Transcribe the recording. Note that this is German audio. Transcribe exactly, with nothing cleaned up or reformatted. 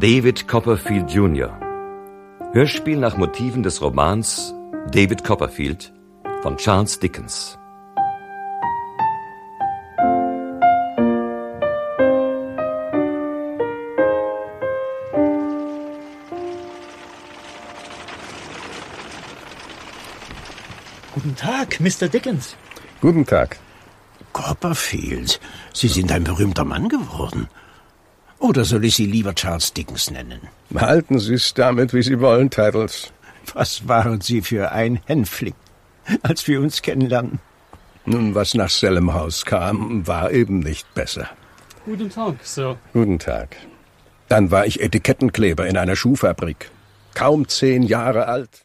David Copperfield Junior Hörspiel nach Motiven des Romans David Copperfield von Charles Dickens. Guten Tag, Mister Dickens. Guten Tag. Copperfield, Sie sind ein berühmter Mann geworden. Oder soll ich Sie lieber Charles Dickens nennen? Halten Sie es damit, wie Sie wollen, Traddles. Was waren Sie für ein Hänfling, als wir uns kennenlernten? Nun, was nach Salem House kam, war eben nicht besser. Guten Tag, Sir. Guten Tag. Dann war ich Etikettenkleber in einer Schuhfabrik. Kaum zehn Jahre alt.